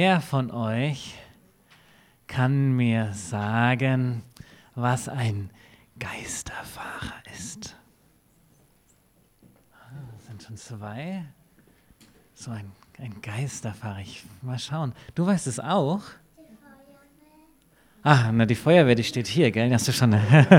Wer von euch kann mir sagen, was ein Geisterfahrer ist? Das sind schon zwei. So ein Geisterfahrer. Mal schauen. Du weißt es auch? Die Feuerwehr, die steht hier, gell? Hast du schon.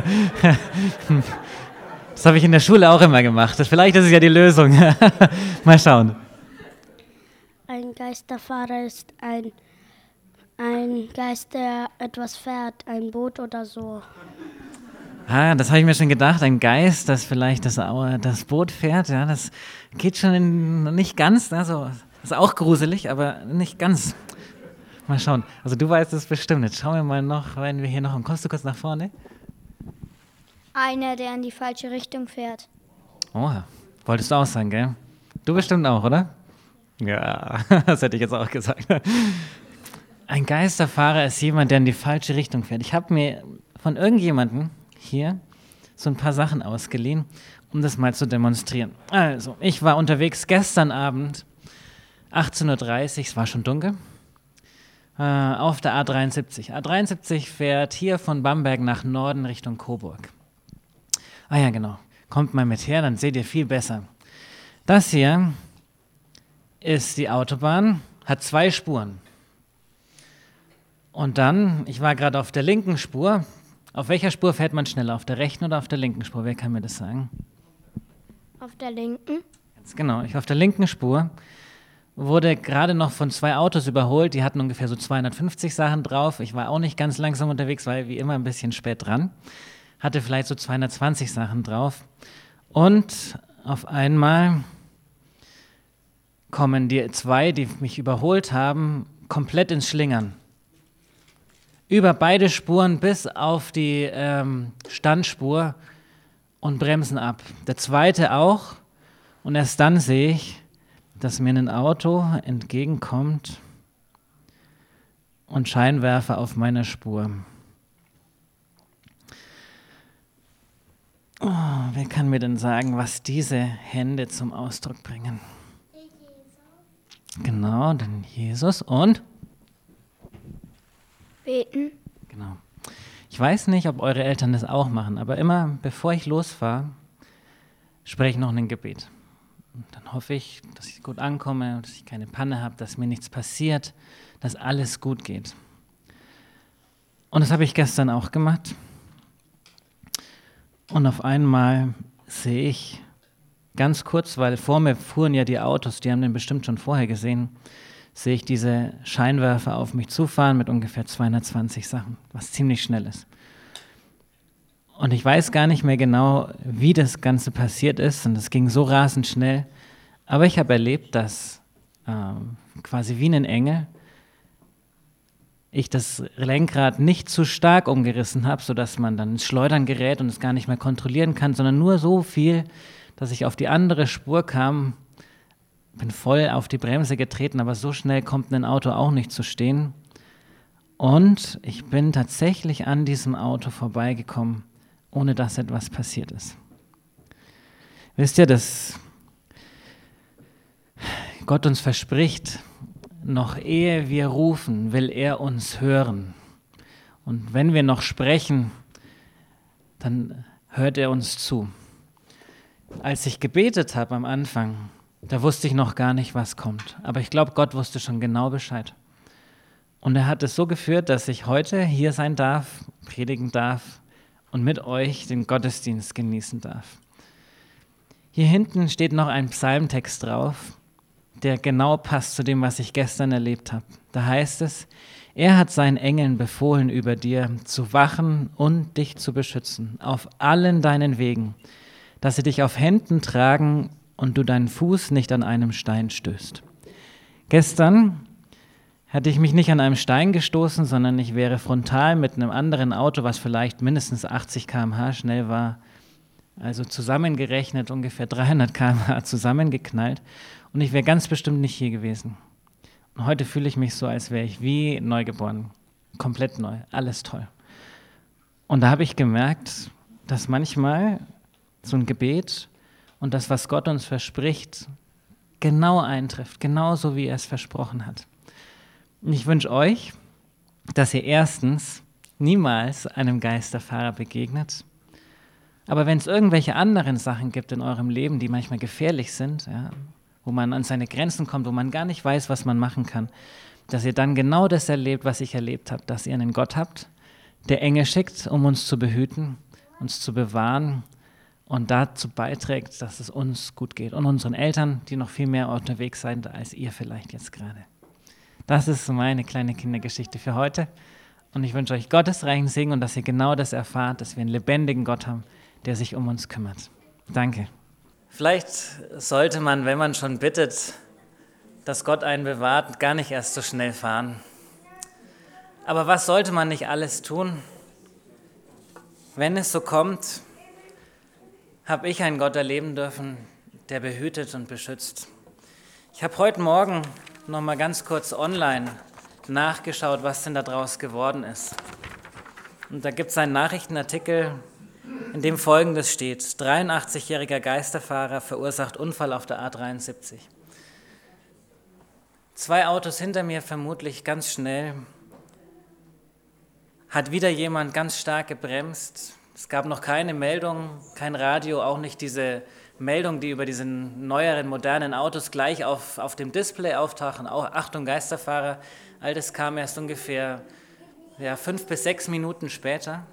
Das habe ich in der Schule auch immer gemacht. Vielleicht ist es ja die Lösung. Mal schauen. Ein Geisterfahrer ist ein Geist, der etwas fährt, ein Boot oder so. Das habe ich mir schon gedacht. Ein Geist, das vielleicht das Boot fährt. Ja, das geht schon nicht ganz. Also, das ist auch gruselig, aber nicht ganz. Mal schauen. Also du weißt es bestimmt. Jetzt schauen wir mal noch, wenn wir hier noch... Kommst du kurz nach vorne? Einer, der in die falsche Richtung fährt. Oh, wolltest du auch sagen, gell? Du bestimmt auch, oder? Ja, das hätte ich jetzt auch gesagt. Ein Geisterfahrer ist jemand, der in die falsche Richtung fährt. Ich habe mir von irgendjemandem hier so ein paar Sachen ausgeliehen, um das mal zu demonstrieren. Also, ich war unterwegs gestern Abend, 18:30 Uhr, es war schon dunkel, auf der A73. A73 fährt hier von Bamberg nach Norden Richtung Coburg. Ja, genau. Kommt mal mit her, dann seht ihr viel besser. Das hier ist die Autobahn, hat 2 Spuren. Und dann, ich war gerade auf der linken Spur. Auf welcher Spur fährt man schneller? Auf der rechten oder auf der linken Spur? Wer kann mir das sagen? Auf der linken. Ganz genau, ich war auf der linken Spur. Wurde gerade noch von 2 Autos überholt. Die hatten ungefähr so 250 Sachen drauf. Ich war auch nicht ganz langsam unterwegs, weil wie immer ein bisschen spät dran. Hatte vielleicht so 220 Sachen drauf. Und auf einmal kommen die 2, die mich überholt haben, komplett ins Schlingern. Über beide Spuren bis auf die Standspur und bremsen ab. Der zweite auch. Und erst dann sehe ich, dass mir ein Auto entgegenkommt und Scheinwerfer auf meiner Spur. Oh, wer kann mir denn sagen, was diese Hände zum Ausdruck bringen? Genau, dann Jesus und? Beten. Genau. Ich weiß nicht, ob eure Eltern das auch machen, aber immer, bevor ich losfahre, spreche ich noch ein Gebet. Und dann hoffe ich, dass ich gut ankomme, dass ich keine Panne habe, dass mir nichts passiert, dass alles gut geht. Und das habe ich gestern auch gemacht. Und auf einmal sehe ich ganz kurz, weil vor mir fuhren ja die Autos, die haben den bestimmt schon vorher gesehen, sehe ich diese Scheinwerfer auf mich zufahren mit ungefähr 220 Sachen, was ziemlich schnell ist. Und ich weiß gar nicht mehr genau, wie das Ganze passiert ist, und es ging so rasend schnell, aber ich habe erlebt, dass quasi wie ein Engel ich das Lenkrad nicht zu stark umgerissen habe, sodass man dann ins Schleudern gerät und es gar nicht mehr kontrollieren kann, sondern nur so viel, dass ich auf die andere Spur kam, bin voll auf die Bremse getreten, aber so schnell kommt ein Auto auch nicht zu stehen. Und ich bin tatsächlich an diesem Auto vorbeigekommen, ohne dass etwas passiert ist. Wisst ihr, dass Gott uns verspricht, noch ehe wir rufen, will er uns hören. Und wenn wir noch sprechen, dann hört er uns zu. Als ich gebetet habe am Anfang, da wusste ich noch gar nicht, was kommt. Aber ich glaube, Gott wusste schon genau Bescheid. Und er hat es so geführt, dass ich heute hier sein darf, predigen darf und mit euch den Gottesdienst genießen darf. Hier hinten steht noch ein Psalmtext drauf, der genau passt zu dem, was ich gestern erlebt habe. Da heißt es, er hat seinen Engeln befohlen, über dir zu wachen und dich zu beschützen, auf allen deinen Wegen, dass sie dich auf Händen tragen und du deinen Fuß nicht an einem Stein stößt. Gestern hätte ich mich nicht an einem Stein gestoßen, sondern ich wäre frontal mit einem anderen Auto, was vielleicht mindestens 80 km/h schnell war, also zusammengerechnet ungefähr 300 km/h zusammengeknallt, und ich wäre ganz bestimmt nicht hier gewesen. Und heute fühle ich mich so, als wäre ich wie neugeboren, komplett neu, alles toll. Und da habe ich gemerkt, dass manchmal so ein Gebet und das, was Gott uns verspricht, genau eintrifft, genauso wie er es versprochen hat. Und ich wünsche euch, dass ihr erstens niemals einem Geisterfahrer begegnet. Aber wenn es irgendwelche anderen Sachen gibt in eurem Leben, die manchmal gefährlich sind, ja, wo man an seine Grenzen kommt, wo man gar nicht weiß, was man machen kann, dass ihr dann genau das erlebt, was ich erlebt habe, dass ihr einen Gott habt, der Engel schickt, um uns zu behüten, uns zu bewahren und dazu beiträgt, dass es uns gut geht und unseren Eltern, die noch viel mehr unterwegs sind als ihr vielleicht jetzt gerade. Das ist meine kleine Kindergeschichte für heute und ich wünsche euch gottesreichen Segen und dass ihr genau das erfahrt, dass wir einen lebendigen Gott haben, der sich um uns kümmert. Danke. Vielleicht sollte man, wenn man schon bittet, dass Gott einen bewahrt, gar nicht erst so schnell fahren. Aber was sollte man nicht alles tun? Wenn es so kommt, habe ich einen Gott erleben dürfen, der behütet und beschützt. Ich habe heute Morgen noch mal ganz kurz online nachgeschaut, was denn da draus geworden ist. Und da gibt es einen Nachrichtenartikel, in dem Folgendes steht: 83-jähriger Geisterfahrer verursacht Unfall auf der A73. 2 Autos hinter mir, vermutlich ganz schnell, hat wieder jemand ganz stark gebremst. Es gab noch keine Meldung, kein Radio, auch nicht diese Meldung, die über diese neueren, modernen Autos gleich auf dem Display auftauchen. Auch Achtung, Geisterfahrer. All das kam erst ungefähr 5 bis 6 Minuten später.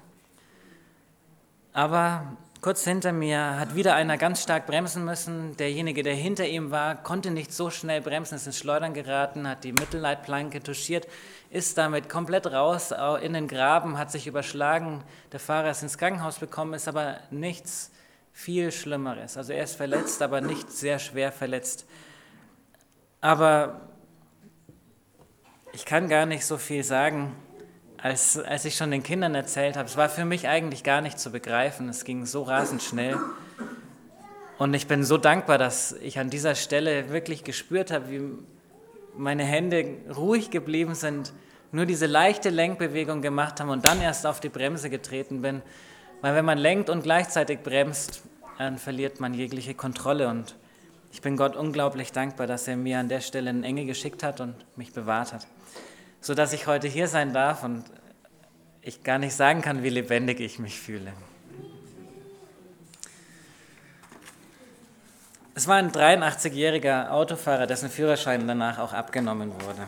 Aber kurz hinter mir hat wieder einer ganz stark bremsen müssen. Derjenige, der hinter ihm war, konnte nicht so schnell bremsen, ist ins Schleudern geraten, hat die Mittelleitplanke touchiert, ist damit komplett raus in den Graben, hat sich überschlagen. Der Fahrer ist ins Krankenhaus bekommen, ist aber nichts viel Schlimmeres. Also er ist verletzt, aber nicht sehr schwer verletzt. Aber ich kann gar nicht so viel sagen, als ich schon den Kindern erzählt habe. Es war für mich eigentlich gar nicht zu begreifen. Es ging so rasend schnell. Und ich bin so dankbar, dass ich an dieser Stelle wirklich gespürt habe, wie meine Hände ruhig geblieben sind, nur diese leichte Lenkbewegung gemacht haben und dann erst auf die Bremse getreten bin. Weil wenn man lenkt und gleichzeitig bremst, dann verliert man jegliche Kontrolle. Und ich bin Gott unglaublich dankbar, dass er mir an der Stelle einen Engel geschickt hat und mich bewahrt hat, sodass ich heute hier sein darf und ich gar nicht sagen kann, wie lebendig ich mich fühle. Es war ein 83-jähriger Autofahrer, dessen Führerschein danach auch abgenommen wurde.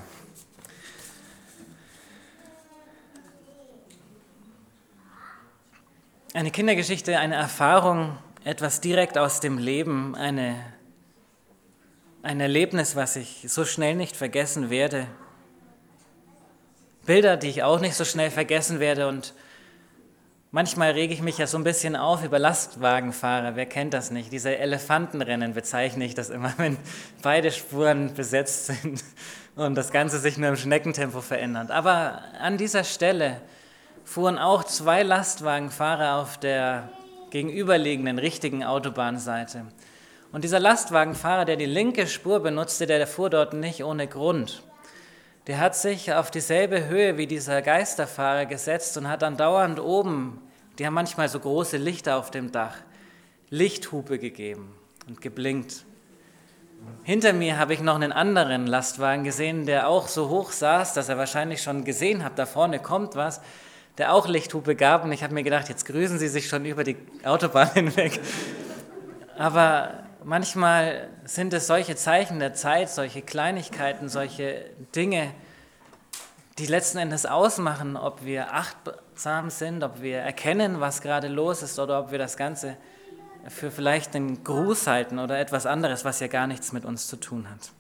Eine Kindergeschichte, eine Erfahrung, etwas direkt aus dem Leben, ein Erlebnis, was ich so schnell nicht vergessen werde. Bilder, die ich auch nicht so schnell vergessen werde, und manchmal rege ich mich ja so ein bisschen auf über Lastwagenfahrer. Wer kennt das nicht? Diese Elefantenrennen bezeichne ich das immer, wenn beide Spuren besetzt sind und das Ganze sich nur im Schneckentempo verändert. Aber an dieser Stelle fuhren auch 2 Lastwagenfahrer auf der gegenüberliegenden richtigen Autobahnseite. Und dieser Lastwagenfahrer, der die linke Spur benutzte, der fuhr dort nicht ohne Grund. Der hat sich auf dieselbe Höhe wie dieser Geisterfahrer gesetzt und hat dann dauernd oben, die haben manchmal so große Lichter auf dem Dach, Lichthupe gegeben und geblinkt. Hinter mir habe ich noch einen anderen Lastwagen gesehen, der auch so hoch saß, dass er wahrscheinlich schon gesehen hat, da vorne kommt was, der auch Lichthupe gab, und ich habe mir gedacht, jetzt grüßen sie sich schon über die Autobahn hinweg. Aber manchmal sind es solche Zeichen der Zeit, solche Kleinigkeiten, solche Dinge, die letzten Endes ausmachen, ob wir achtsam sind, ob wir erkennen, was gerade los ist, oder ob wir das Ganze für vielleicht einen Gruß halten oder etwas anderes, was ja gar nichts mit uns zu tun hat.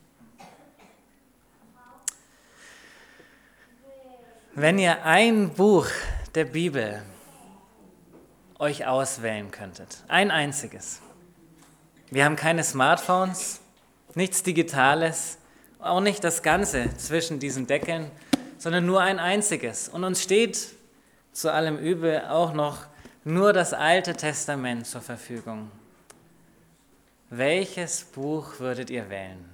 Wenn ihr ein Buch der Bibel euch auswählen könntet, ein einziges. Wir haben keine Smartphones, nichts Digitales, auch nicht das Ganze zwischen diesen Deckeln, sondern nur ein einziges. Und uns steht zu allem Übel auch noch nur das Alte Testament zur Verfügung. Welches Buch würdet ihr wählen?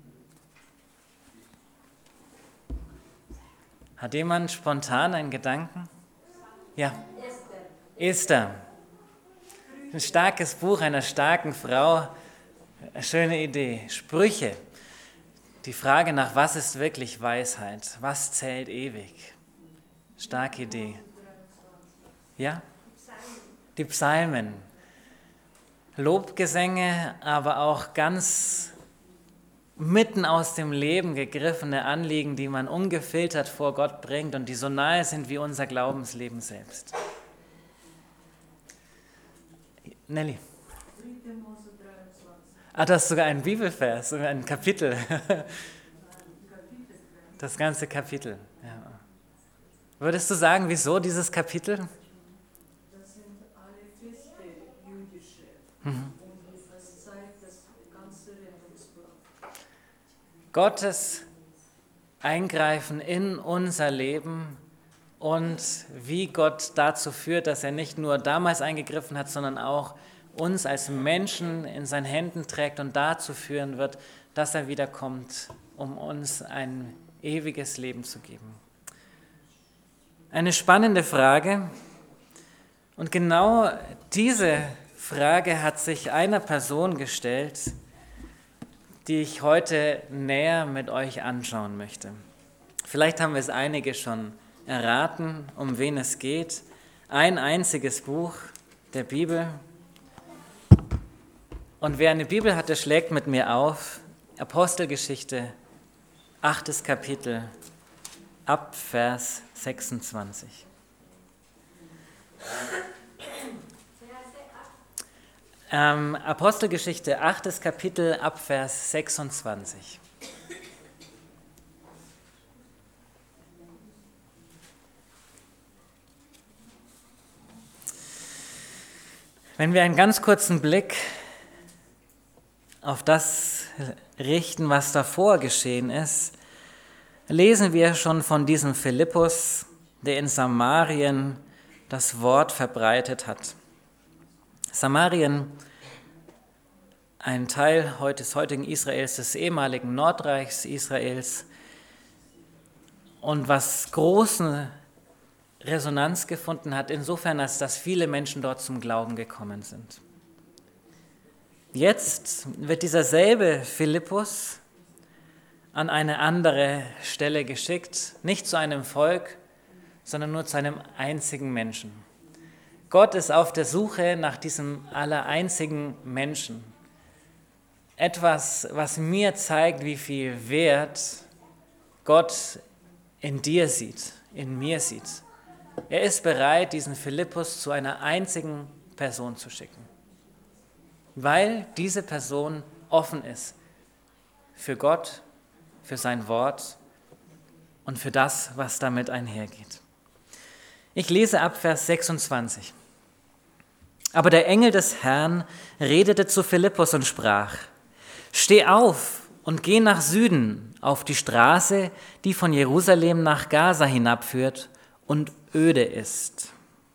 Hat jemand spontan einen Gedanken? Ja. Esther. Ein starkes Buch einer starken Frau. Schöne Idee. Sprüche. Die Frage nach, was ist wirklich Weisheit? Was zählt ewig? Starke Idee. Ja? Die Psalmen. Lobgesänge, aber auch ganz mitten aus dem Leben gegriffene Anliegen, die man ungefiltert vor Gott bringt und die so nahe sind wie unser Glaubensleben selbst. Nelly. Ah, das ist sogar ein Bibelvers, sogar ein Kapitel. Das ganze Kapitel. Ja. Würdest du sagen, wieso dieses Kapitel? Das sind alle Feste jüdische. Und das zeigt das ganze Rettungsplan. Gottes Eingreifen in unser Leben und wie Gott dazu führt, dass er nicht nur damals eingegriffen hat, sondern auch uns als Menschen in seinen Händen trägt und dazu führen wird, dass er wiederkommt, um uns ein ewiges Leben zu geben. Eine spannende Frage. Und genau diese Frage hat sich einer Person gestellt, die ich heute näher mit euch anschauen möchte. Vielleicht haben es einige schon erraten, um wen es geht. Ein einziges Buch der Bibel. Und wer eine Bibel hatte, schlägt mit mir auf. Apostelgeschichte, 8. Kapitel, ab Vers 26. Apostelgeschichte, 8. Kapitel, ab Vers 26. Wenn wir einen ganz kurzen Blick auf das richten, was davor geschehen ist, lesen wir schon von diesem Philippus, der in Samarien das Wort verbreitet hat. Samarien, ein Teil des heutigen Israels, des ehemaligen Nordreichs Israels, und was große Resonanz gefunden hat, insofern, als dass viele Menschen dort zum Glauben gekommen sind. Jetzt wird dieser selbe Philippus an eine andere Stelle geschickt, nicht zu einem Volk, sondern nur zu einem einzigen Menschen. Gott ist auf der Suche nach diesem allereinzigen Menschen. Etwas, was mir zeigt, wie viel Wert Gott in dir sieht, in mir sieht. Er ist bereit, diesen Philippus zu einer einzigen Person zu schicken, weil diese Person offen ist für Gott, für sein Wort und für das, was damit einhergeht. Ich lese ab Vers 26. Aber der Engel des Herrn redete zu Philippus und sprach: Steh auf und geh nach Süden auf die Straße, die von Jerusalem nach Gaza hinabführt und öde ist.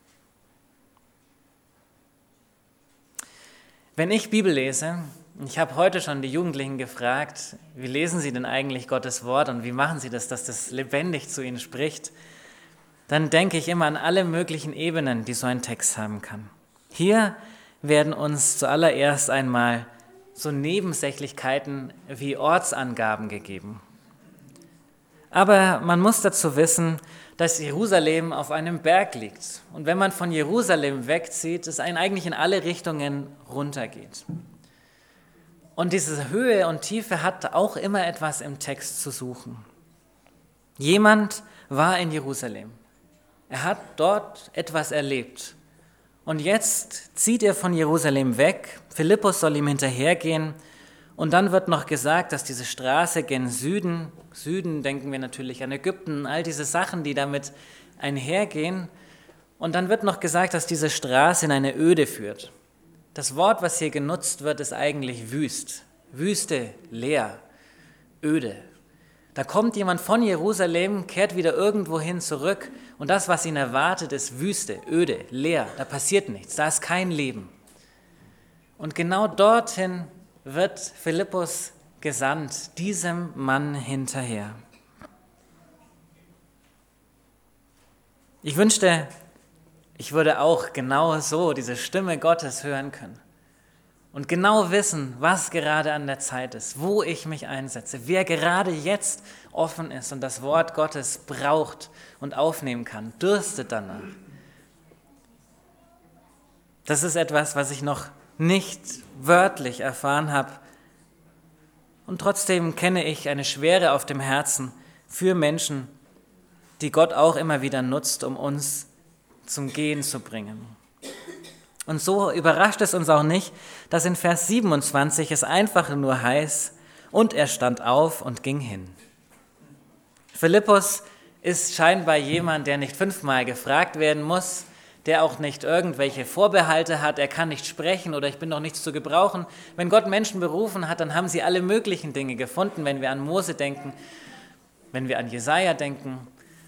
Wenn ich Bibel lese, ich habe heute schon die Jugendlichen gefragt, wie lesen sie denn eigentlich Gottes Wort und wie machen sie das, dass das lebendig zu ihnen spricht, dann denke ich immer an alle möglichen Ebenen, die so ein Text haben kann. Hier werden uns zuallererst einmal so Nebensächlichkeiten wie Ortsangaben gegeben. Aber man muss dazu wissen, dass Jerusalem auf einem Berg liegt. Und wenn man von Jerusalem wegzieht, es eigentlich in alle Richtungen runtergeht. Und diese Höhe und Tiefe hat auch immer etwas im Text zu suchen. Jemand war in Jerusalem. Er hat dort etwas erlebt. Und jetzt zieht er von Jerusalem weg. Philippus soll ihm hinterhergehen. Und dann wird noch gesagt, dass diese Straße gen Süden, denken wir natürlich an Ägypten, all diese Sachen, die damit einhergehen. Und dann wird noch gesagt, dass diese Straße in eine Öde führt. Das Wort, was hier genutzt wird, ist eigentlich wüst. Wüste, leer, öde. Da kommt jemand von Jerusalem, kehrt wieder irgendwo hin zurück und das, was ihn erwartet, ist Wüste, öde, leer. Da passiert nichts, da ist kein Leben. Und genau dorthin wird Philippus gesandt, diesem Mann hinterher. Ich wünschte, ich würde auch genau so diese Stimme Gottes hören können. und genau wissen, was gerade an der Zeit ist, wo ich mich einsetze, wer gerade jetzt offen ist und das Wort Gottes braucht und aufnehmen kann, dürstet danach. Das ist etwas, was ich noch nicht wörtlich erfahren habe. Und trotzdem kenne ich eine Schwere auf dem Herzen für Menschen, die Gott auch immer wieder nutzt, um uns zum Gehen zu bringen. Und so überrascht es uns auch nicht, dass in Vers 27 es einfach nur heißt, und er stand auf und ging hin. Philippus ist scheinbar jemand, der nicht 5-mal gefragt werden muss, der auch nicht irgendwelche Vorbehalte hat, er kann nicht sprechen oder ich bin doch nichts zu gebrauchen. Wenn Gott Menschen berufen hat, dann haben sie alle möglichen Dinge gefunden, wenn wir an Mose denken, wenn wir an Jesaja denken.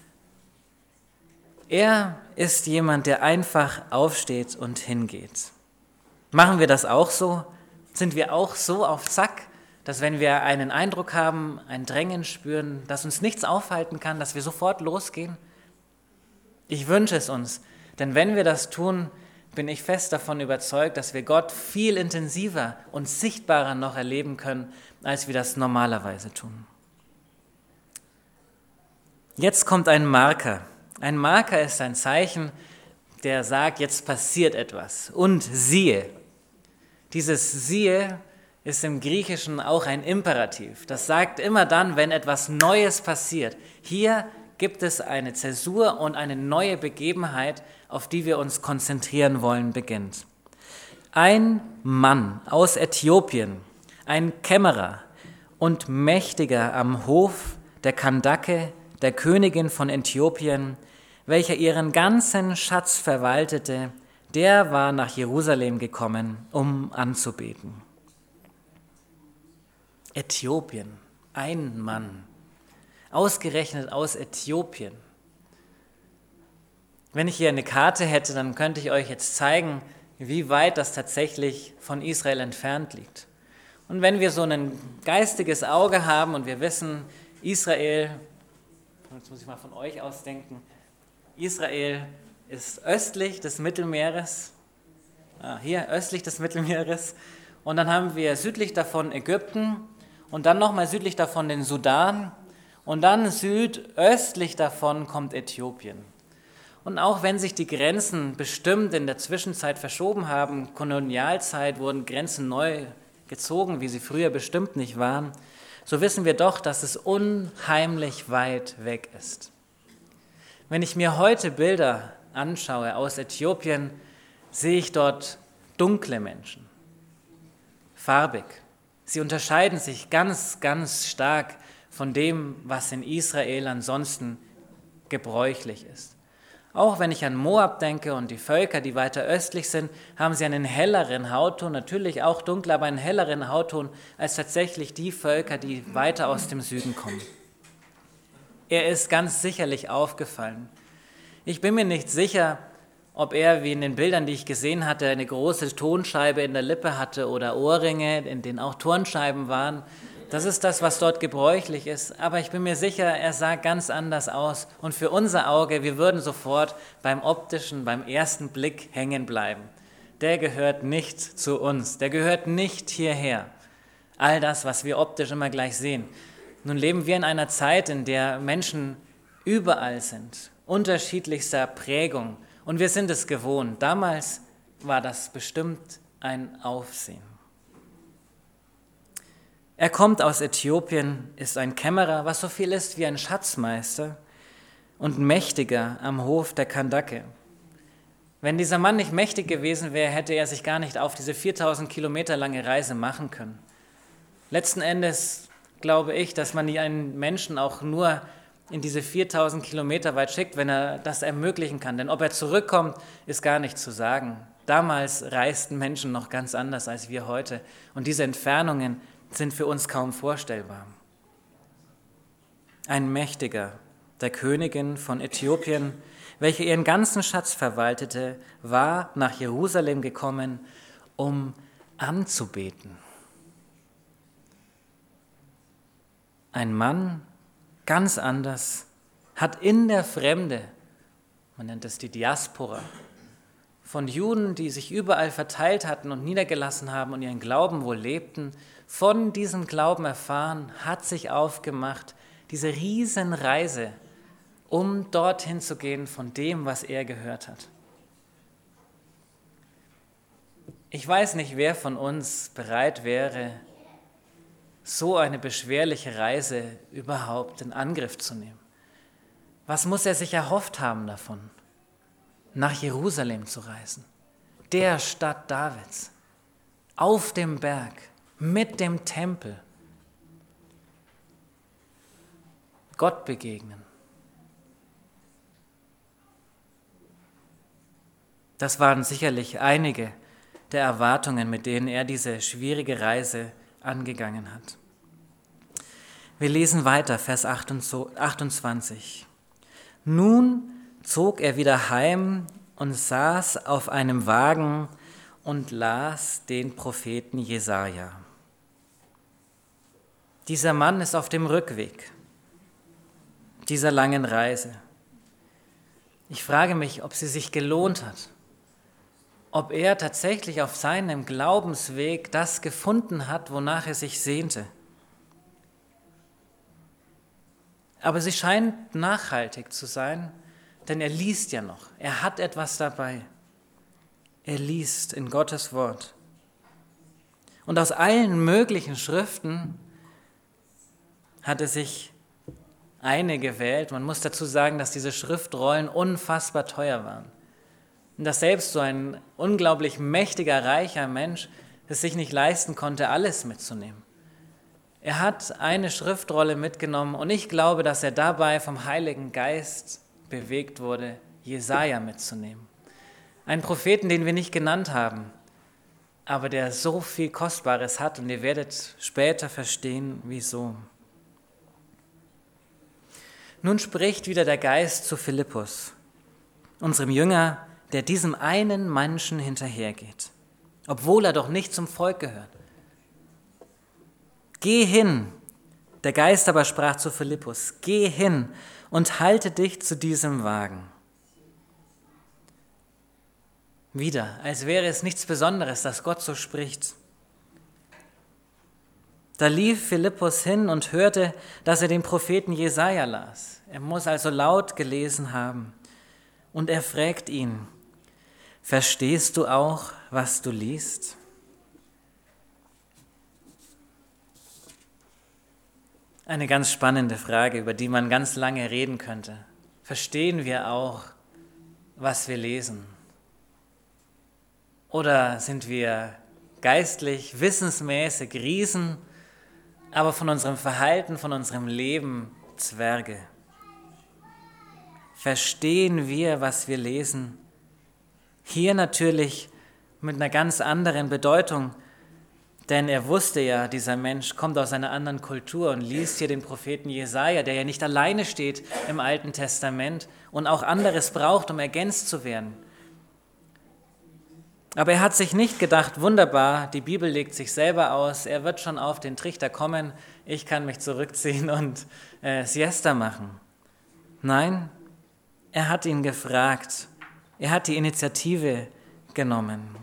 Er ist jemand, der einfach aufsteht und hingeht. Machen wir das auch so? Sind wir auch so auf Zack, dass wenn wir einen Eindruck haben, ein Drängen spüren, dass uns nichts aufhalten kann, dass wir sofort losgehen? Ich wünsche es uns, denn wenn wir das tun, bin ich fest davon überzeugt, dass wir Gott viel intensiver und sichtbarer noch erleben können, als wir das normalerweise tun. Jetzt kommt ein Marker. Ein Marker ist ein Zeichen, der sagt, jetzt passiert etwas. Und siehe. Dieses siehe ist im Griechischen auch ein Imperativ. Das sagt immer dann, wenn etwas Neues passiert. Hier gibt es eine Zäsur und eine neue Begebenheit, auf die wir uns konzentrieren wollen, beginnt. Ein Mann aus Äthiopien, ein Kämmerer und Mächtiger am Hof der Kandake, der Königin von Äthiopien, welcher ihren ganzen Schatz verwaltete, der war nach Jerusalem gekommen, um anzubeten. Äthiopien, ein Mann, ausgerechnet aus Äthiopien. Wenn ich hier eine Karte hätte, dann könnte ich euch jetzt zeigen, wie weit das tatsächlich von Israel entfernt liegt. Und wenn wir so ein geistiges Auge haben und wir wissen, Israel, jetzt muss ich mal von euch aus denken, Israel ist östlich des Mittelmeeres, hier östlich des Mittelmeeres, und dann haben wir südlich davon Ägypten und dann nochmal südlich davon den Sudan und dann südöstlich davon kommt Äthiopien. Und auch wenn sich die Grenzen bestimmt in der Zwischenzeit verschoben haben, Kolonialzeit wurden Grenzen neu gezogen, wie sie früher bestimmt nicht waren, so wissen wir doch, dass es unheimlich weit weg ist. Wenn ich mir heute Bilder anschaue aus Äthiopien, sehe ich dort dunkle Menschen, farbig. Sie unterscheiden sich ganz, ganz stark von dem, was in Israel ansonsten gebräuchlich ist. Auch wenn ich an Moab denke und die Völker, die weiter östlich sind, haben sie einen helleren Hautton, natürlich auch dunkel, aber einen helleren Hautton als tatsächlich die Völker, die weiter aus dem Süden kommen. Er ist ganz sicherlich aufgefallen. Ich bin mir nicht sicher, ob er, wie in den Bildern, die ich gesehen hatte, eine große Tonscheibe in der Lippe hatte oder Ohrringe, in denen auch Tonscheiben waren. Das ist das, was dort gebräuchlich ist. Aber ich bin mir sicher, er sah ganz anders aus. Und für unser Auge, wir würden sofort beim optischen, beim ersten Blick hängen bleiben. Der gehört nicht zu uns, der gehört nicht hierher. All das, was wir optisch immer gleich sehen. Nun leben wir in einer Zeit, in der Menschen überall sind, unterschiedlichster Prägung. Und wir sind es gewohnt. Damals war das bestimmt ein Aufsehen. Er kommt aus Äthiopien, ist ein Kämmerer, was so viel ist wie ein Schatzmeister und Mächtiger am Hof der Kandake. Wenn dieser Mann nicht mächtig gewesen wäre, hätte er sich gar nicht auf diese 4000 Kilometer lange Reise machen können. Letzten Endes glaube ich, dass man einen Menschen auch nur in diese 4000 Kilometer weit schickt, wenn er das ermöglichen kann. Denn ob er zurückkommt, ist gar nicht zu sagen. Damals reisten Menschen noch ganz anders als wir heute. Und diese Entfernungen sind für uns kaum vorstellbar. Ein Mächtiger, der Königin von Äthiopien, welche ihren ganzen Schatz verwaltete, war nach Jerusalem gekommen, um anzubeten. Ein Mann, ganz anders, hat in der Fremde, man nennt es die Diaspora, von Juden, die sich überall verteilt hatten und niedergelassen haben und ihren Glauben wohl lebten, von diesem Glauben erfahren, hat sich aufgemacht, diese Riesenreise, um dorthin zu gehen von dem, was er gehört hat. Ich weiß nicht, wer von uns bereit wäre, so eine beschwerliche Reise überhaupt in Angriff zu nehmen. Was muss er sich erhofft haben davon, nach Jerusalem zu reisen, der Stadt Davids, auf dem Berg, mit dem Tempel, Gott begegnen. Das waren sicherlich einige der Erwartungen, mit denen er diese schwierige Reise angegangen hat. Wir lesen weiter, Vers 28. Nun zog er wieder heim und saß auf einem Wagen und las den Propheten Jesaja. Dieser Mann ist auf dem Rückweg dieser langen Reise. Ich frage mich, ob sie sich gelohnt hat, ob er tatsächlich auf seinem Glaubensweg das gefunden hat, wonach er sich sehnte. Aber sie scheint nachhaltig zu sein, denn er liest ja noch. Er hat etwas dabei. Er liest in Gottes Wort. Und aus allen möglichen Schriften hat er sich eine gewählt. Man muss dazu sagen, dass diese Schriftrollen unfassbar teuer waren. Und dass selbst so ein unglaublich mächtiger, reicher Mensch es sich nicht leisten konnte, alles mitzunehmen. Er hat eine Schriftrolle mitgenommen und ich glaube, dass er dabei vom Heiligen Geist bewegt wurde, Jesaja mitzunehmen. Einen Propheten, den wir nicht genannt haben, aber der so viel Kostbares hat und ihr werdet später verstehen, wieso. Nun spricht wieder der Geist zu Philippus, unserem Jünger, der diesem einen Menschen hinterhergeht, obwohl er doch nicht zum Volk gehört. Geh hin, der Geist aber sprach zu Philippus, geh hin und halte dich zu diesem Wagen. Wieder, als wäre es nichts Besonderes, dass Gott so spricht. Da lief Philippus hin und hörte, dass er den Propheten Jesaja las. Er muss also laut gelesen haben. Und er fragt ihn, verstehst du auch, was du liest? Eine ganz spannende Frage, über die man ganz lange reden könnte. Verstehen wir auch, was wir lesen? Oder sind wir geistlich, wissensmäßig Riesen, aber von unserem Verhalten, von unserem Leben Zwerge? Verstehen wir, was wir lesen? Hier natürlich mit einer ganz anderen Bedeutung, denn er wusste ja, dieser Mensch kommt aus einer anderen Kultur und liest hier den Propheten Jesaja, der ja nicht alleine steht im Alten Testament und auch anderes braucht, um ergänzt zu werden. Aber er hat sich nicht gedacht, wunderbar, die Bibel legt sich selber aus, er wird schon auf den Trichter kommen, ich kann mich zurückziehen und Siesta machen. Nein, er hat ihn gefragt, er hat die Initiative genommen.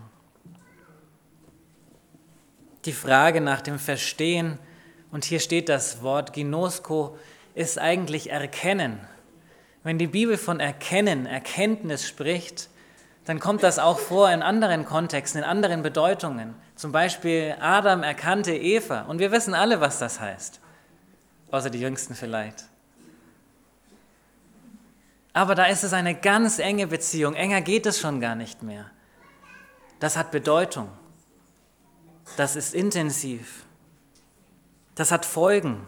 Die Frage nach dem Verstehen, und hier steht das Wort Ginosko, ist eigentlich Erkennen. Wenn die Bibel von Erkennen, Erkenntnis spricht, dann kommt das auch vor in anderen Kontexten, in anderen Bedeutungen. Zum Beispiel Adam erkannte Eva und wir wissen alle, was das heißt, außer die Jüngsten vielleicht. Aber da ist es eine ganz enge Beziehung, enger geht es schon gar nicht mehr. Das hat Bedeutung, das ist intensiv, das hat Folgen.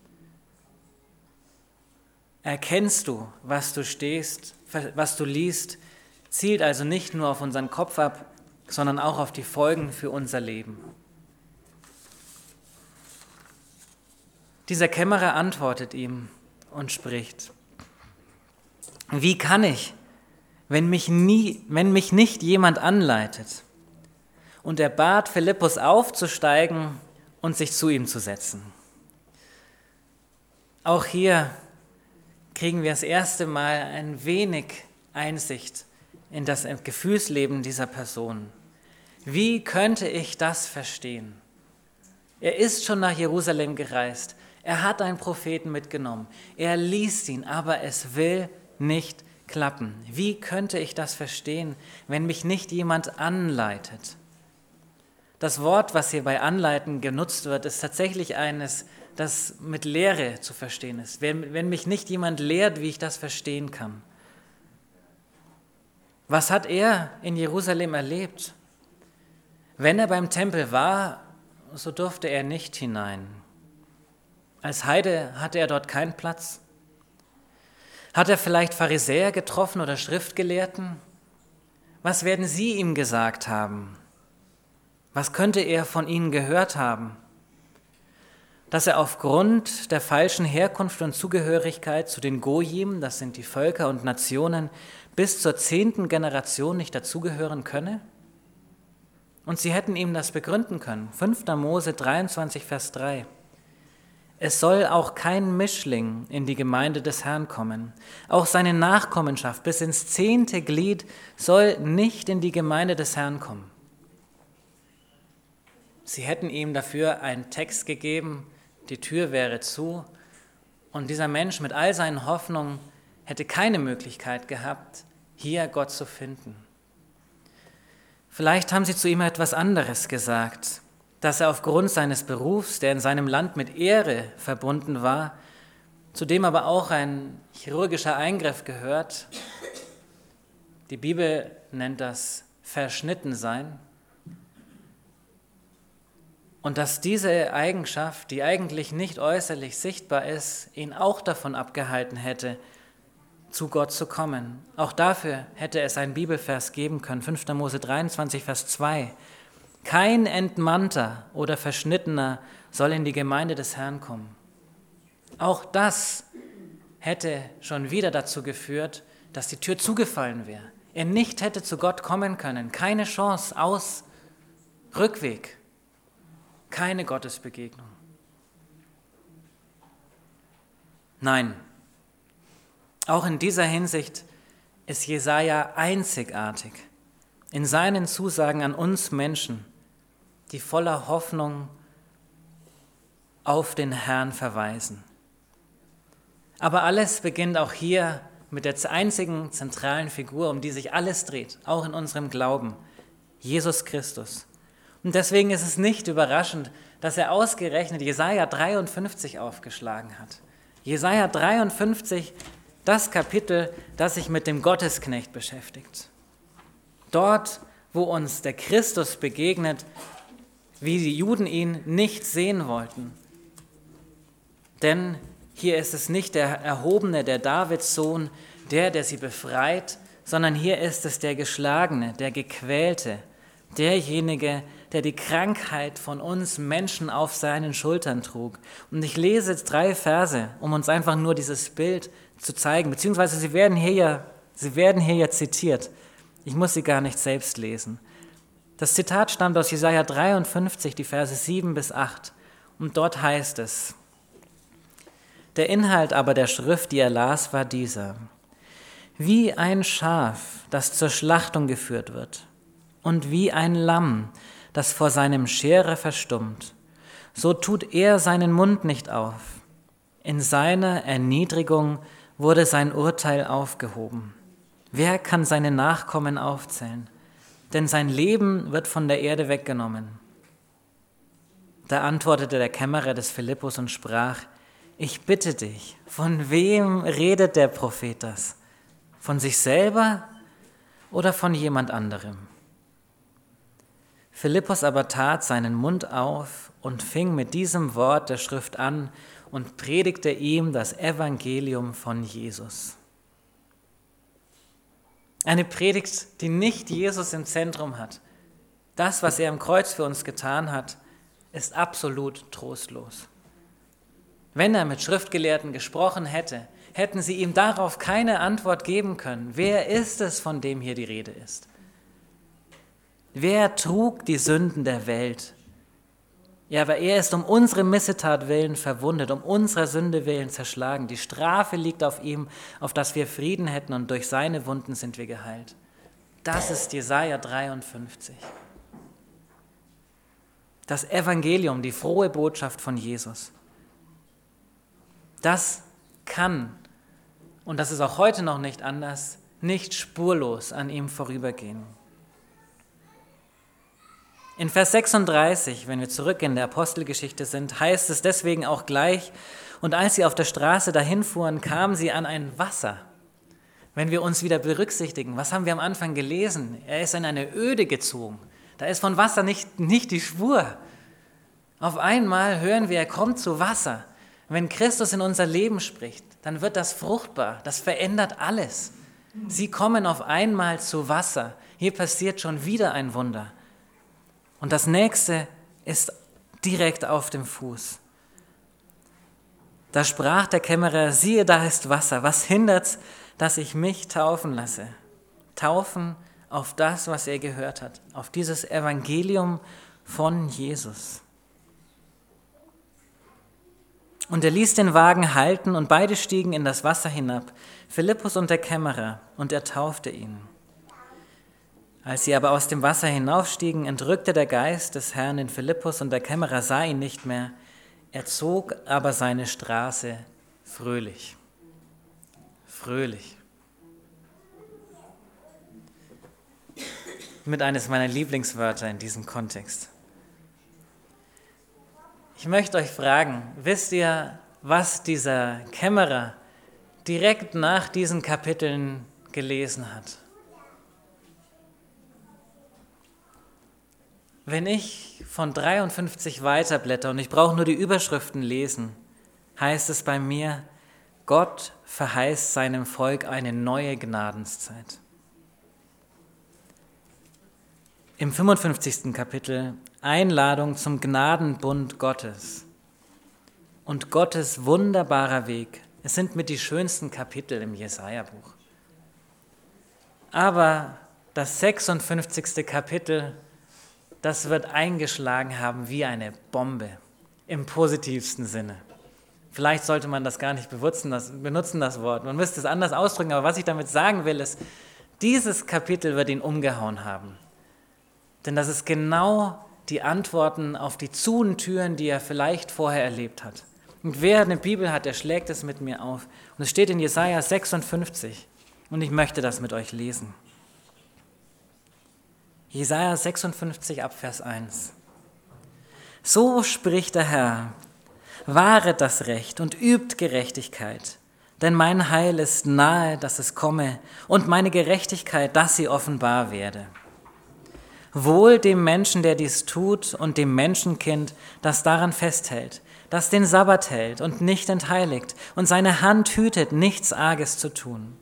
Erkennst du, was du stehst, was du liest, zielt also nicht nur auf unseren Kopf ab, sondern auch auf die Folgen für unser Leben. Dieser Kämmerer antwortet ihm und spricht, wie kann ich, wenn mich nicht jemand anleitet? Und er bat Philippus aufzusteigen und sich zu ihm zu setzen. Auch hier kriegen wir das erste Mal ein wenig Einsicht in das Gefühlsleben dieser Person. Wie könnte ich das verstehen? Er ist schon nach Jerusalem gereist. Er hat einen Propheten mitgenommen. Er liest ihn, aber es will nicht klappen. Wie könnte ich das verstehen, wenn mich nicht jemand anleitet? Das Wort, was hier bei Anleiten genutzt wird, ist tatsächlich eines, das mit Lehre zu verstehen ist. Wenn mich nicht jemand lehrt, wie ich das verstehen kann. Was hat er in Jerusalem erlebt? Wenn er beim Tempel war, so durfte er nicht hinein. Als Heide hatte er dort keinen Platz. Hat er vielleicht Pharisäer getroffen oder Schriftgelehrten? Was werden sie ihm gesagt haben? Was könnte er von ihnen gehört haben? Dass er aufgrund der falschen Herkunft und Zugehörigkeit zu den Gojim, das sind die Völker und Nationen, bis zur 10. Generation nicht dazugehören könne? Und sie hätten ihm das begründen können. 5. Mose 23, Vers 3. Es soll auch kein Mischling in die Gemeinde des Herrn kommen. Auch seine Nachkommenschaft bis ins 10. Glied soll nicht in die Gemeinde des Herrn kommen. Sie hätten ihm dafür einen Text gegeben, die Tür wäre zu und dieser Mensch mit all seinen Hoffnungen hätte keine Möglichkeit gehabt, hier Gott zu finden. Vielleicht haben sie zu ihm etwas anderes gesagt, dass er aufgrund seines Berufs, der in seinem Land mit Ehre verbunden war, zu dem aber auch ein chirurgischer Eingriff gehört. Die Bibel nennt das Verschnittensein. Und dass diese Eigenschaft, die eigentlich nicht äußerlich sichtbar ist, ihn auch davon abgehalten hätte, zu Gott zu kommen. Auch dafür hätte es einen Bibelvers geben können, 5. Mose 23, Vers 2. Kein Entmannter oder Verschnittener soll in die Gemeinde des Herrn kommen. Auch das hätte schon wieder dazu geführt, dass die Tür zugefallen wäre. Er nicht hätte zu Gott kommen können. Keine Chance, Rückweg. Keine Gottesbegegnung. Nein, auch in dieser Hinsicht ist Jesaja einzigartig in seinen Zusagen an uns Menschen, die voller Hoffnung auf den Herrn verweisen. Aber alles beginnt auch hier mit der einzigen zentralen Figur, um die sich alles dreht, auch in unserem Glauben, Jesus Christus. Und deswegen ist es nicht überraschend, dass er ausgerechnet Jesaja 53 aufgeschlagen hat. Jesaja 53, das Kapitel, das sich mit dem Gottesknecht beschäftigt. Dort, wo uns der Christus begegnet, wie die Juden ihn nicht sehen wollten. Denn hier ist es nicht der Erhobene, der Davids Sohn, der sie befreit, sondern hier ist es der Geschlagene, der Gequälte, derjenige, der die Krankheit von uns Menschen auf seinen Schultern trug. Und ich lese jetzt 3 Verse, um uns einfach nur dieses Bild zu zeigen, beziehungsweise sie werden hier ja zitiert. Ich muss sie gar nicht selbst lesen. Das Zitat stammt aus Jesaja 53, die Verse 7 bis 8. Und dort heißt es: Der Inhalt aber der Schrift, die er las, war dieser: Wie ein Schaf, das zur Schlachtung geführt wird, und wie ein Lamm, das vor seinem Scherer verstummt, so tut er seinen Mund nicht auf. In seiner Erniedrigung wurde sein Urteil aufgehoben. Wer kann seine Nachkommen aufzählen? Denn sein Leben wird von der Erde weggenommen. Da antwortete der Kämmerer des Philippus und sprach: Ich bitte dich, von wem redet der Prophet das? Von sich selber oder von jemand anderem? Philippus aber tat seinen Mund auf und fing mit diesem Wort der Schrift an und predigte ihm das Evangelium von Jesus. Eine Predigt, die nicht Jesus im Zentrum hat. Das, was er am Kreuz für uns getan hat, ist absolut trostlos. Wenn er mit Schriftgelehrten gesprochen hätte, hätten sie ihm darauf keine Antwort geben können. Wer ist es, von dem hier die Rede ist? Wer trug die Sünden der Welt? Ja, aber er ist um unsere Missetat willen verwundet, um unserer Sünde willen zerschlagen. Die Strafe liegt auf ihm, auf dass wir Frieden hätten, und durch seine Wunden sind wir geheilt. Das ist Jesaja 53. Das Evangelium, die frohe Botschaft von Jesus. Das kann, und das ist auch heute noch nicht anders, nicht spurlos an ihm vorübergehen. In Vers 36, wenn wir zurück in der Apostelgeschichte sind, heißt es deswegen auch gleich, und als sie auf der Straße dahin fuhren, kamen sie an ein Wasser. Wenn wir uns wieder berücksichtigen, was haben wir am Anfang gelesen? Er ist in eine Öde gezogen. Da ist von Wasser nicht die Spur. Auf einmal hören wir, er kommt zu Wasser. Wenn Christus in unser Leben spricht, dann wird das fruchtbar. Das verändert alles. Sie kommen auf einmal zu Wasser. Hier passiert schon wieder ein Wunder. Und das nächste ist direkt auf dem Fuß. Da sprach der Kämmerer, siehe, da ist Wasser. Was hindert's, dass ich mich taufen lasse? Taufen auf das, was er gehört hat, auf dieses Evangelium von Jesus. Und er ließ den Wagen halten und beide stiegen in das Wasser hinab, Philippus und der Kämmerer, und er taufte ihn. Als sie aber aus dem Wasser hinaufstiegen, entrückte der Geist des Herrn den Philippus und der Kämmerer sah ihn nicht mehr. Er zog aber seine Straße fröhlich. Fröhlich. Mit eines meiner Lieblingswörter in diesem Kontext. Ich möchte euch fragen, wisst ihr, was dieser Kämmerer direkt nach diesen Kapiteln gelesen hat? Wenn ich von 53 weiterblätter und ich brauche nur die Überschriften lesen, heißt es bei mir, Gott verheißt seinem Volk eine neue Gnadenszeit. Im 55. Kapitel Einladung zum Gnadenbund Gottes und Gottes wunderbarer Weg. Es sind mit die schönsten Kapitel im Jesaja-Buch. Aber das 56. Kapitel, das wird eingeschlagen haben wie eine Bombe, im positivsten Sinne. Vielleicht sollte man das gar nicht benutzen, das Wort. Man müsste es anders ausdrücken, aber was ich damit sagen will, ist, dieses Kapitel wird ihn umgehauen haben. Denn das ist genau die Antworten auf die Zu- und Türen, die er vielleicht vorher erlebt hat. Und wer eine Bibel hat, der schlägt es mit mir auf. Und es steht in Jesaja 56. Und ich möchte das mit euch lesen. Jesaja 56 ab Vers 1. So spricht der Herr, wahret das Recht und übt Gerechtigkeit, denn mein Heil ist nahe, dass es komme, und meine Gerechtigkeit, dass sie offenbar werde. Wohl dem Menschen, der dies tut, und dem Menschenkind, das daran festhält, das den Sabbat hält und nicht entheiligt und seine Hand hütet, nichts Arges zu tun.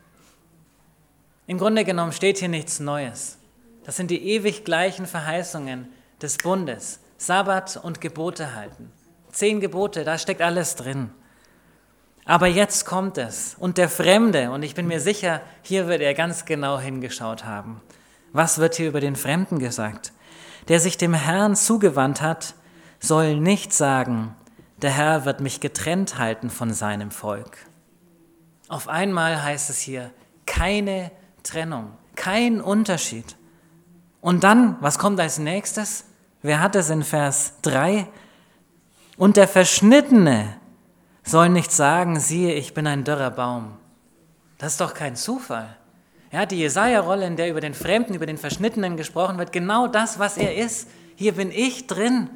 Im Grunde genommen steht hier nichts Neues. Das sind die ewig gleichen Verheißungen des Bundes. Sabbat und Gebote halten. 10 Gebote, da steckt alles drin. Aber jetzt kommt es. Und der Fremde, und ich bin mir sicher, hier wird er ganz genau hingeschaut haben. Was wird hier über den Fremden gesagt? Der sich dem Herrn zugewandt hat, soll nicht sagen, der Herr wird mich getrennt halten von seinem Volk. Auf einmal heißt es hier, keine Trennung, kein Unterschied. Und dann, was kommt als nächstes? Wer hat es in Vers 3? Und der Verschnittene soll nicht sagen, siehe, ich bin ein dürrer Baum. Das ist doch kein Zufall. Ja, die Jesaja-Rolle, in der über den Fremden, über den Verschnittenen gesprochen wird, genau das, was er ist. Hier bin ich drin.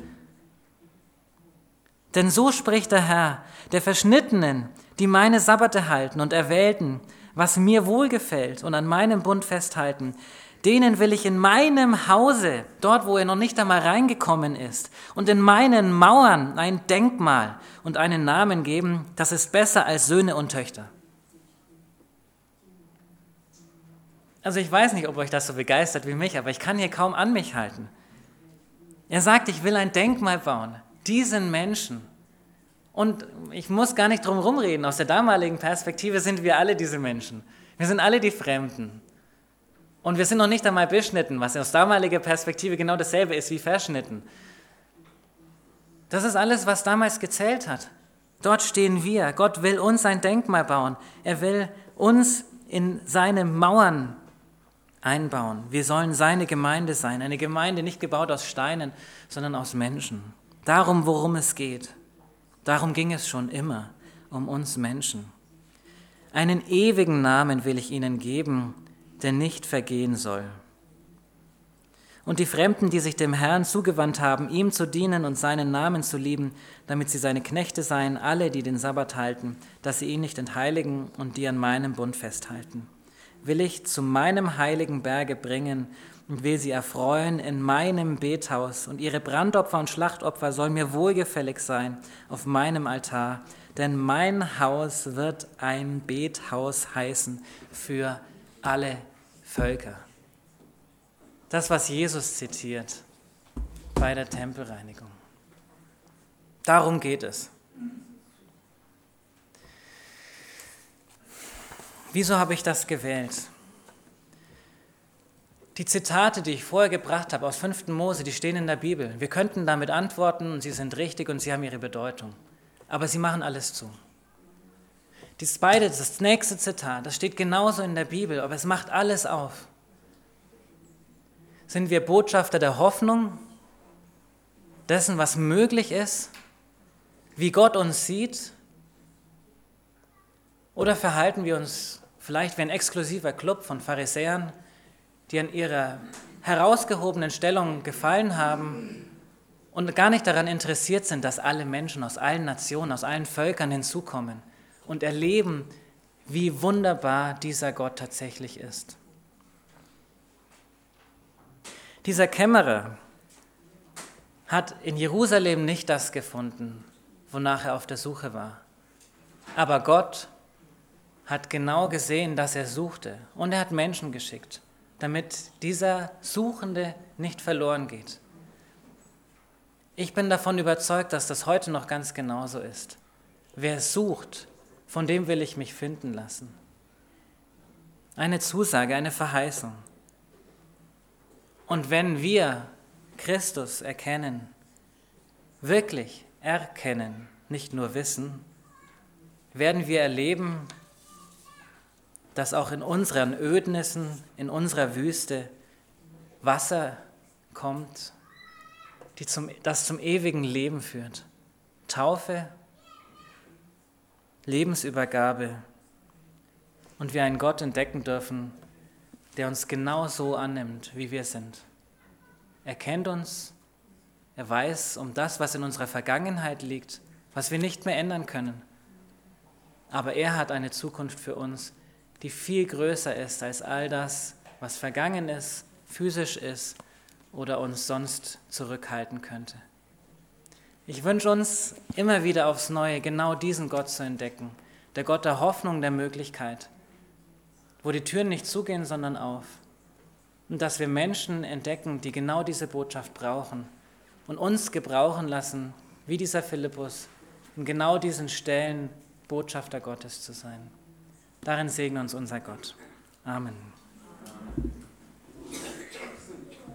Denn so spricht der Herr, der Verschnittenen, die meine Sabbate halten und Erwählten, was mir wohlgefällt und an meinem Bund festhalten, denen will ich in meinem Hause, dort wo er noch nicht einmal reingekommen ist, und in meinen Mauern ein Denkmal und einen Namen geben, das ist besser als Söhne und Töchter. Also ich weiß nicht, ob euch das so begeistert wie mich, aber ich kann hier kaum an mich halten. Er sagt, ich will ein Denkmal bauen, diesen Menschen. Und ich muss gar nicht drum rumreden, aus der damaligen Perspektive sind wir alle diese Menschen. Wir sind alle die Fremden. Und wir sind noch nicht einmal beschnitten, was aus damaliger Perspektive genau dasselbe ist wie verschnitten. Das ist alles, was damals gezählt hat. Dort stehen wir. Gott will uns ein Denkmal bauen. Er will uns in seine Mauern einbauen. Wir sollen seine Gemeinde sein, eine Gemeinde nicht gebaut aus Steinen, sondern aus Menschen. Darum, worum es geht. Darum ging es schon immer, um uns Menschen. Einen ewigen Namen will ich ihnen geben, der nicht vergehen soll. Und die Fremden, die sich dem Herrn zugewandt haben, ihm zu dienen und seinen Namen zu lieben, damit sie seine Knechte seien, alle, die den Sabbat halten, dass sie ihn nicht entheiligen und die an meinem Bund festhalten, will ich zu meinem heiligen Berge bringen und will sie erfreuen in meinem Bethaus. Und ihre Brandopfer und Schlachtopfer sollen mir wohlgefällig sein auf meinem Altar, denn mein Haus wird ein Bethaus heißen für alle Völker. Das, was Jesus zitiert bei der Tempelreinigung. Darum geht es. Wieso habe ich das gewählt? Die Zitate, die ich vorher gebracht habe aus 5. Mose, die stehen in der Bibel. Wir könnten damit antworten und sie sind richtig und sie haben ihre Bedeutung. Aber sie machen alles zu. Das nächste Zitat, das steht genauso in der Bibel, aber es macht alles auf. Sind wir Botschafter der Hoffnung, dessen, was möglich ist, wie Gott uns sieht? Oder verhalten wir uns vielleicht wie ein exklusiver Club von Pharisäern, die an ihrer herausgehobenen Stellung gefallen haben und gar nicht daran interessiert sind, dass alle Menschen aus allen Nationen, aus allen Völkern hinzukommen und erleben, wie wunderbar dieser Gott tatsächlich ist. Dieser Kämmerer hat in Jerusalem nicht das gefunden, wonach er auf der Suche war. Aber Gott hat genau gesehen, dass er suchte, und er hat Menschen geschickt, damit dieser Suchende nicht verloren geht. Ich bin davon überzeugt, dass das heute noch ganz genauso ist. Wer sucht, von dem will ich mich finden lassen. Eine Zusage, eine Verheißung. Und wenn wir Christus erkennen, wirklich erkennen, nicht nur wissen, werden wir erleben, dass auch in unseren Ödnissen, in unserer Wüste Wasser kommt, das zum ewigen Leben führt. Taufe, Lebensübergabe und wir einen Gott entdecken dürfen, der uns genau so annimmt, wie wir sind. Er kennt uns, er weiß um das, was in unserer Vergangenheit liegt, was wir nicht mehr ändern können. Aber er hat eine Zukunft für uns, die viel größer ist als all das, was vergangen ist, physisch ist oder uns sonst zurückhalten könnte. Ich wünsche uns immer wieder aufs Neue genau diesen Gott zu entdecken, der Gott der Hoffnung, der Möglichkeit, wo die Türen nicht zugehen, sondern auf. Und dass wir Menschen entdecken, die genau diese Botschaft brauchen und uns gebrauchen lassen, wie dieser Philippus, in genau diesen Stellen Botschafter Gottes zu sein. Darin segne uns unser Gott. Amen.